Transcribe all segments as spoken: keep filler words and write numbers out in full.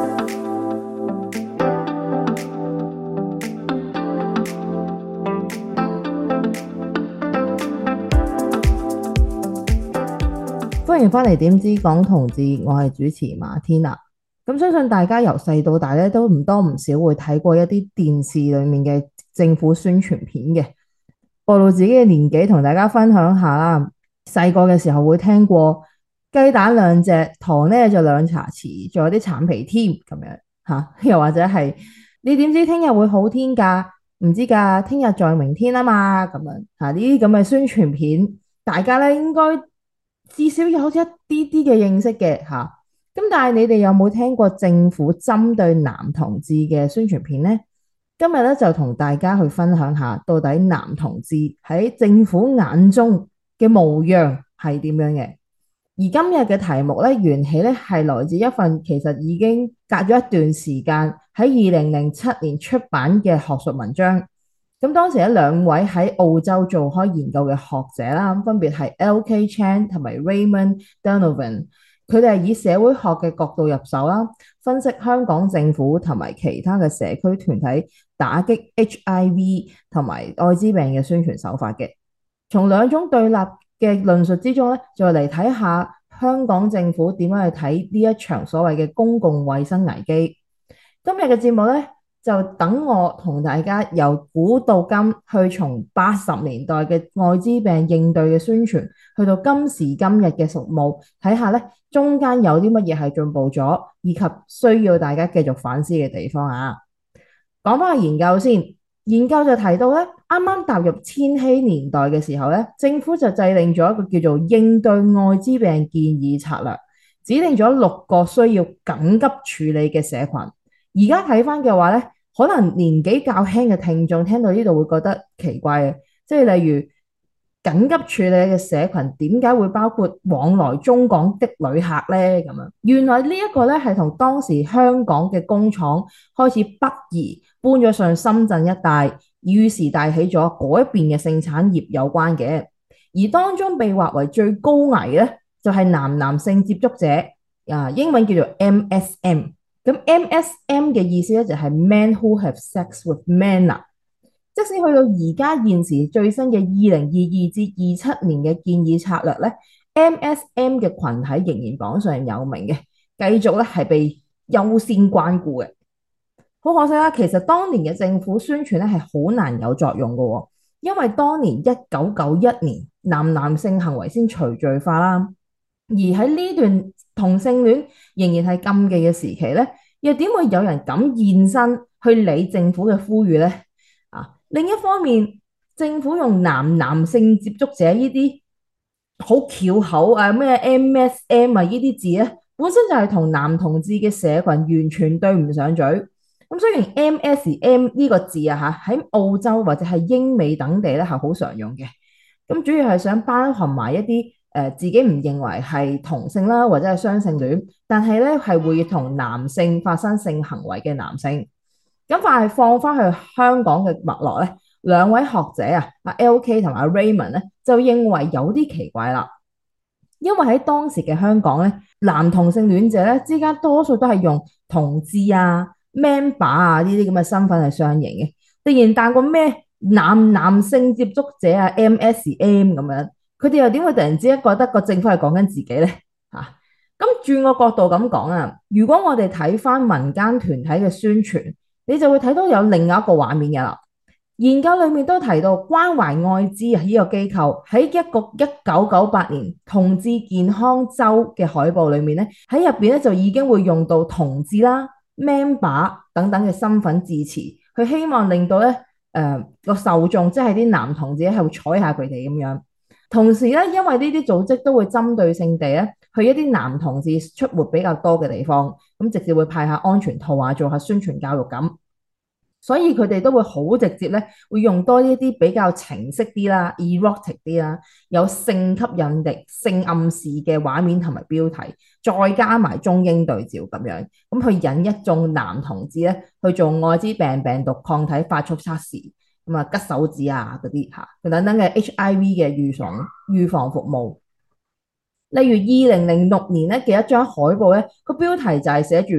歡迎返嚟點知講同志，我係主持馬天娜。咁相信大家由細到大咧都唔多唔少會睇過一啲電視裡面嘅政府宣傳片嘅。暴露自己嘅年紀，同大家分享下啦。細個嘅時候會聽過雞蛋兩隻，糖咧就兩茶匙，仲有啲橙皮添咁樣嚇。又或者係你點知聽日會好天㗎？唔知㗎，聽日在明天啊嘛咁樣嚇。呢啲咁嘅宣傳片，大家咧應該至少有一啲啲嘅認識嘅嚇。咁但係你哋有冇聽過政府針對男同志嘅宣傳片呢？今日咧就同大家去分享下，到底男同志喺政府眼中嘅模樣係點樣嘅。而今日嘅題目咧，緣起咧係來自一份其實已經隔咗一段時間喺二零零七年出版嘅學術文章。咁當時咧兩位喺澳洲做開研究嘅學者啦，分別係 L K Chan 同埋 Raymond Donovan。佢哋係以社會學嘅角度入手啦，分析香港政府同埋其他嘅社區團體打擊 H I V 同埋愛滋病嘅宣傳手法嘅。從兩種對立嘅論述之中咧，再嚟睇下香港政府點樣去睇呢一場所謂嘅公共衛生危機。今日嘅節目咧，就等我同大家由古到今，去從八十年代嘅愛滋病應對嘅宣傳，去到今時今日嘅服務，睇下咧中間有啲乜嘢係進步咗，以及需要大家繼續反思嘅地方啊。講翻個研究先，研究就提到咧，啱啱踏入千禧年代嘅時候咧，政府就制定咗一個叫做應對愛滋病建議策略，指定咗六個需要緊急處理嘅社群。而家睇翻嘅話咧，可能年紀較輕嘅聽眾聽到呢度會覺得奇怪嘅，即係例如緊急處理嘅社群點解會包括往來中港的旅客呢？咁樣原來呢一個咧係同當時香港嘅工廠開始北移搬咗上深圳一帶，於是帶起咗嗰一邊嘅性產業有關嘅。而當中被劃為最高危咧，就係男男性接觸者，啊英文叫做 M S M。咁 M S M 嘅意思咧就係 Men who have sex with men 啦。即使去到而家現時最新嘅二零二二至二七年嘅建議策略咧，M S M 嘅群體仍然榜上有名嘅，繼續咧係被優先關顧嘅。好可惜啦，其實當年嘅政府宣傳咧係好難有作用嘅喎，因為當年一九九一年男男性行為先除罪化啦。而喺呢段同性戀仍然係禁忌嘅時期咧，又點會有人敢現身去理政府嘅呼籲呢？啊，另一方面，政府用男男性接觸者呢啲好翹口啊，咩 M S M 啊呢啲字咧，本身就係同男同志嘅社群完全對唔上嘴。咁雖然 M S M 呢個字啊嚇喺澳洲或者係英美等地咧係好常用嘅，咁主要係想包含埋一啲誒、呃、自己唔認為係同性啦，或者係雙性戀，但係咧係會同男性發生性行為嘅男性。咁但係放翻去香港嘅脈絡咧，兩位學者啊，阿 L K 同埋阿 Raymond 咧，就認為有啲奇怪啦。因為喺當時嘅香港咧，男同性戀者咧之間多數都係用同志啊、member 啊呢啲咁嘅身份係相認嘅。突然彈個咩男男性接觸者啊 M S M 咁樣，佢哋又點會突然之間覺得個政府係講緊自己咧？嚇、啊！咁轉個角度咁講啊，如果我哋睇翻民間團體嘅宣傳，你就會睇到有另外一個畫面嘅啦。研究裏面都提到關懷愛滋啊呢個機構喺一個一九九八年同志健康週嘅海報裏面咧，喺入邊咧就已經會用到同志啦、member 等等嘅身份字詞，佢希望令到咧誒個受眾即係啲男同志咧係會睬下佢哋咁樣。同時咧，因為呢啲組織都會針對性地咧去一啲男同志出沒比較多嘅地方，咁直接會派下安全套啊，做下宣傳教育咁。所以佢哋都會好直接咧，會用多一啲比較情色啲啦、erotic 啲啦，有性吸引力、性暗示嘅畫面同埋標題，再加埋中英對照咁樣，咁去引一眾男同志咧去做愛滋病病毒抗體快速測試，咁啊拮手指啊嗰啲嚇，等等嘅 H I V 嘅預防預防服務。例如二零零六年咧嘅一張海報咧，個標題就係寫住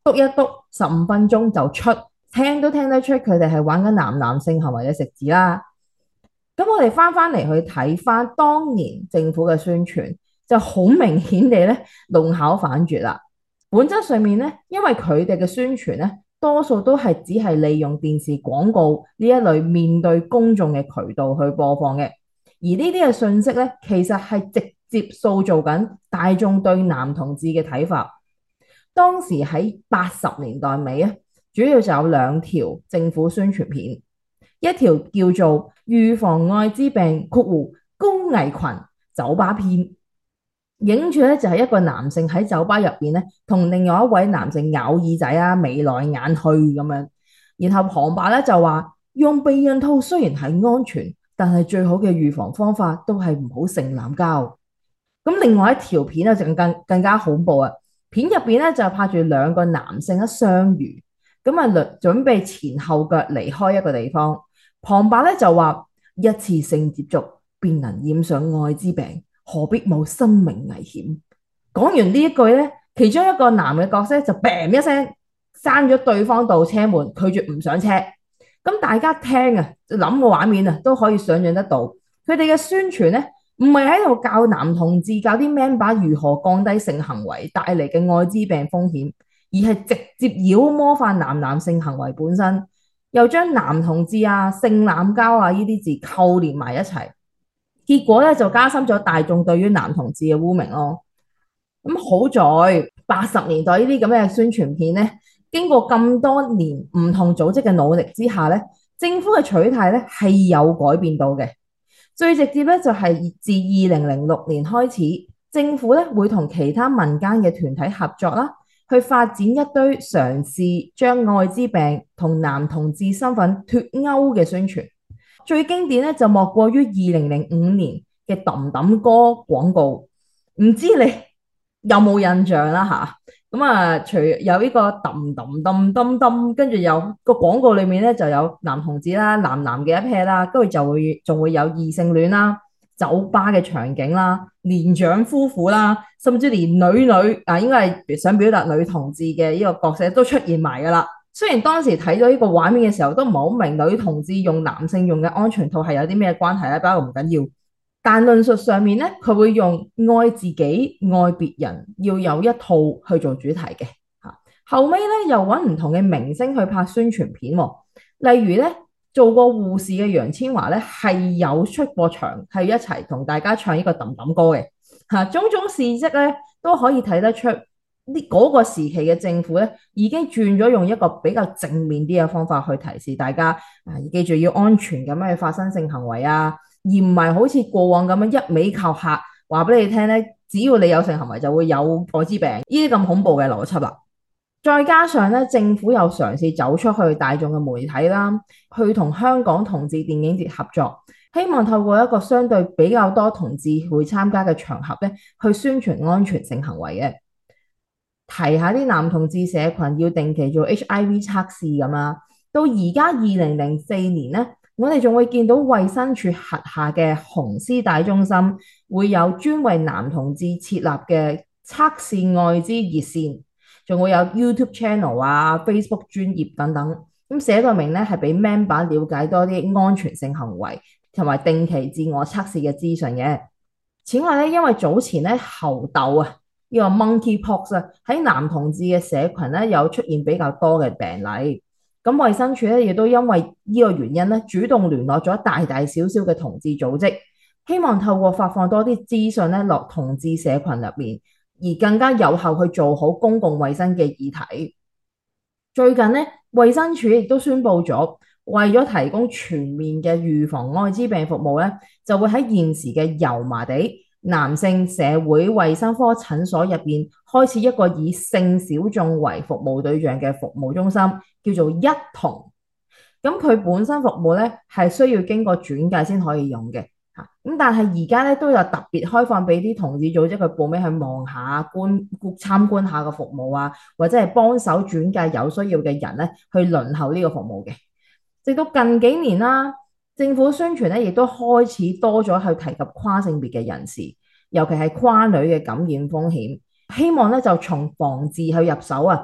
篤一篤十五分鐘就出，聽都聽得出佢哋係玩緊男男性行為嘅食字啦。咁我哋翻翻嚟去睇翻當年政府嘅宣傳，就好明顯地咧弄巧反拙啦。本質上面咧，因為佢哋嘅宣傳咧，多數都係只係利用電視廣告呢一類面對公眾嘅渠道去播放嘅，而呢啲嘅信息咧，其實係直接塑造緊大眾對男同志嘅睇法。當時喺八十年代尾啊，主要就有兩條政府宣傳片，一條叫做預防艾滋病括弧高危群酒吧篇，影住咧就係一個男性喺酒吧入邊咧，同另外一位男性咬耳仔啊，眉來眼去咁樣。然後旁白咧就話，用避孕套雖然係安全，但係最好嘅預防方法都係唔好性濫交。咁另外一條片咧就更更加恐怖啊！片入邊咧就拍住兩個男性一相遇，咁啊準備前後腳離開一個地方。旁白咧就話，一次性接觸便能染上艾滋病，何必冒生命危險？講完呢一句咧，其中一個男嘅角色就砰一聲閂咗對方道車門，拒絕唔上車。咁大家聽啊，諗個畫面啊，都可以想象得到，佢哋嘅宣傳咧，唔係喺度教男同志教啲 member 如何降低性行為帶嚟嘅艾滋病風險，而係直接妖魔化男男性行為本身，又將男同志啊、性濫交啊呢啲字扣連埋一齊，結果咧就加深咗大眾對於男同志嘅污名咯。咁好在八十年代呢啲咁嘅宣傳片咧，經過咁多年唔同組織嘅努力之下咧，政府嘅取態咧係有改變到嘅。最直接咧就係自二零零六年開始，政府咧會同其他民間嘅團體合作啦，去發展一堆嘗試將艾滋病同男同志身份脫鈎嘅宣傳。最經典咧就莫過於二零零五年嘅揼揼歌廣告，唔知你有冇印象啦吓？咁啊，除有呢個揼揼揼揼揼，跟住有個廣告裏面咧就有男同志啦、男男嘅一 pair 啦，跟住就會仲會有異性戀啦、酒吧嘅場景啦、年長夫婦啦，甚至連女女啊，應該係想表達女同志嘅呢個角色都出現埋噶啦。雖然當時睇到呢個畫面嘅時候都唔係好明女同志用男性用嘅安全套係有啲咩關係咧，不過唔緊要。但論述上面咧，佢會用愛自己、愛別人，要有一套去做主題嘅嚇。後尾咧又揾唔同嘅明星去拍宣傳片喎，例如咧做過護士嘅楊千嬅咧係有出過場，係一齊同大家唱呢個揼揼歌嘅嚇。種種事蹟咧都可以睇得出呢嗰個時期嘅政府咧已經轉咗用一個比較正面啲嘅方法去提示大家啊，記住要安全咁樣去發生性行為啊。而唔係好似過往咁樣一味靠嚇話俾你聽咧，只要你有性行為就會有艾滋病，呢啲咁恐怖嘅邏輯啦。再加上咧，政府又嘗試走出去大眾嘅媒體啦，去同香港同志電影節合作，希望透過一個相對比較多同志會參加嘅場合咧，去宣傳安全性行為嘅。提下啲男同志社群要定期做 H I V 測試咁啊。到而家二零零四年咧，我哋仲會見到衛生署轄下嘅紅絲帶中心會有專為男同志設立嘅測試艾滋熱線，仲會有 YouTube channel 啊、Facebook 專頁等等，咁寫到明咧係俾 member 了解多啲安全性行為同埋定期自我測試嘅資訊嘅。此外咧，因為早前咧猴痘啊，呢個 monkeypox 啊，喺男同志嘅社群咧有出現比較多嘅病例。咁衛生署咧亦都因為呢個原因咧，主動聯絡咗大大小小嘅同志組織，希望透過發放多啲資訊咧落同志社群入面，而更加有效去做好公共衛生嘅議題。最近咧，衛生署亦都宣布咗，為咗提供全面嘅預防艾滋病服務咧，就會喺現時嘅油麻地男性社會衛生科診所入邊開始一個以性小眾為服務對象嘅服務中心，叫做一同。咁佢本身服務咧係需要經過轉介先可以用嘅嚇。咁但係而家咧都有特別開放俾啲同志組織去報名去望下、觀參觀下個服務啊，或者係幫手轉介有需要嘅人咧去輪候呢個服務嘅。直到近幾年啦，政府宣傳咧亦都開始多咗去提及跨性別嘅人士，尤其係跨女嘅感染風險，希望咧就從防治去入手啊，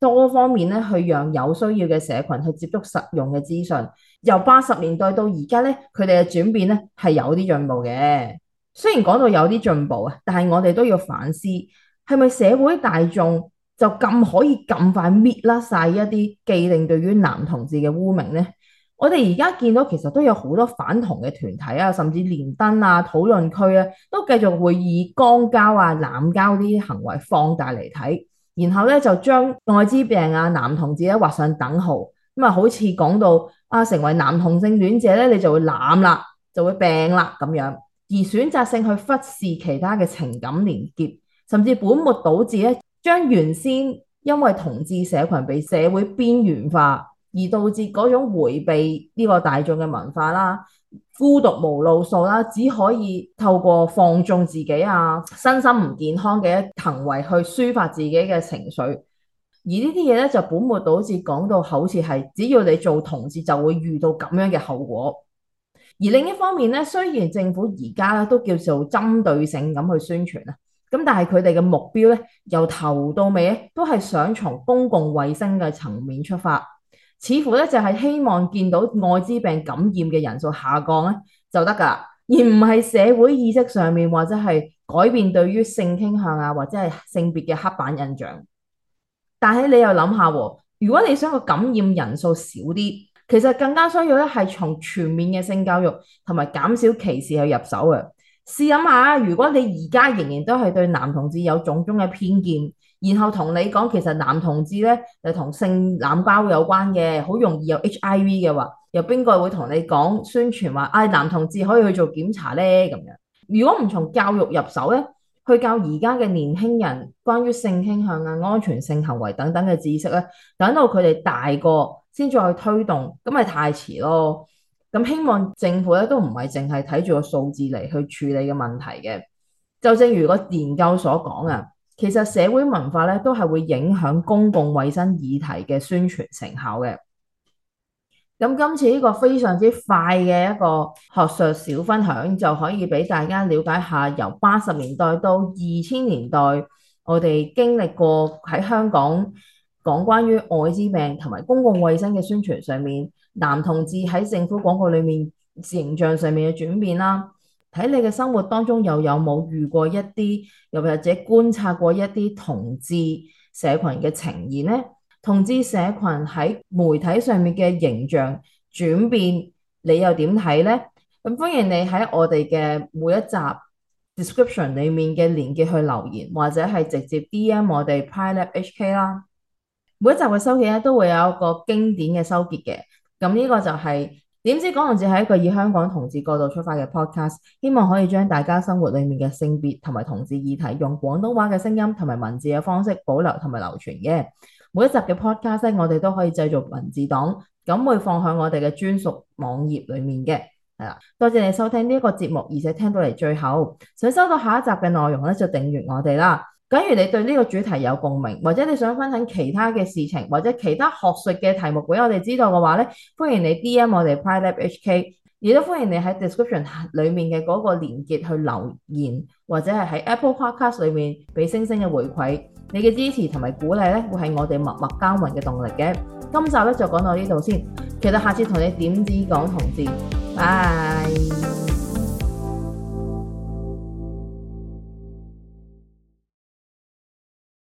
多方面咧去讓有需要嘅社群去接觸實用嘅資訊。由八十年代到而家咧，佢哋嘅轉變咧係有啲進步嘅。雖然講到有啲進步啊，但係我哋都要反思，係咪社會大眾就咁可以咁快搣甩晒一啲既定對於男同志嘅污名呢？我哋而家見到其實都有好多反同嘅團體啊，甚至連登啊、討論區啊，都繼續會以肛交啊、濫交呢啲行為放大嚟睇，然後咧就將愛滋病啊、男同志咧畫上等號，咁啊好似講到啊成為男同性戀者咧，你就會濫啦，就會病啦咁樣，而選擇性去忽視其他嘅情感連結，甚至本末倒置咧，將原先因為同志社群被社會邊緣化，而導致嗰種迴避呢個大眾嘅文化啦，孤獨無路數啦，只可以透過放縱自己啊，身心唔健康嘅行為去抒發自己嘅情緒。而呢啲嘢咧就本末倒置，講到好似係只要你做同志就會遇到咁樣嘅後果。而另一方面咧，雖然政府而家咧都叫做針對性咁去宣傳啊，咁但係佢哋嘅目標咧由頭到尾咧都係想從公共衛生嘅層面出發，似乎咧就係希望見到愛滋病感染嘅人數下降咧就得㗎，而唔係社會意識上面或者係改變對於性傾向啊或者係性別嘅刻板印象。但係你又諗下喎，如果你想個感染人數少啲，其實更加需要咧係從全面嘅性教育同埋減少歧視去入手嘅。試諗下，如果你而家仍然都係對男同志有種種嘅偏見，然後同你講其實男同志咧就同性濫交有關嘅，好容易有 H I V 嘅話，又邊個會同你講宣傳話，唉、哎、男同志可以去做檢查咧咁樣？如果唔從教育入手咧，去教而家嘅年輕人關於性傾向啊、安全性行為等等嘅知識咧，等到佢哋大個先再去推動，咁咪太遲咯。咁希望政府咧都唔係淨係睇住個數字嚟去處理嘅問題嘅。就正如個研究所講啊，其實社會文化咧都係會影響公共衛生議題嘅宣傳成效嘅。咁今次呢個非常之快嘅一個學術小分享，就可以俾大家了解下由八十年代到二千年代，我哋經歷過喺香港講關於愛滋病同埋公共衛生嘅宣傳上面，男同志喺政府廣告裏面形象上面嘅轉變啦。睇你嘅生活當中又有冇遇過一啲，又或者觀察過一啲同志社群嘅呈現呢？同志社群喺媒體上面嘅形象轉變，你又點睇呢？咁歡迎你喺我哋嘅每一集 description 裡面嘅連結去留言，或者係直接 D M 我哋 PrideLab H K 啦。每一集嘅收結咧都會有一個經典嘅收結嘅。咁呢個就係、是、點知港同志係一個以香港同志角度出發嘅 podcast，希望可以將大家生活裡面嘅性別同埋同志議題，用廣東話嘅聲音同埋文字嘅方式保留同埋流傳嘅。每一集嘅 podcast 咧，我哋都可以製造文字檔，咁會放喺我哋嘅專屬網頁裡面嘅。係啦，多謝你收聽呢一個節目，而且聽到嚟最後，想收到下一集嘅內容咧，就訂閱我哋啦。假如你對呢個主題有共鳴，或者你想分享其他嘅事情，或者其他學術嘅題目俾我哋知道嘅話咧，歡迎你 D M 我哋 PrideLab H K， 亦都歡迎你喺 description 裡面嘅嗰個連結去留言，或者係喺 Apple Podcast 裡面俾星星嘅回饋。你嘅支持同埋鼓勵咧，會係我哋默默耕耘嘅動力嘅。今集咧就講到呢度先，期待下次同你點止講同志，拜。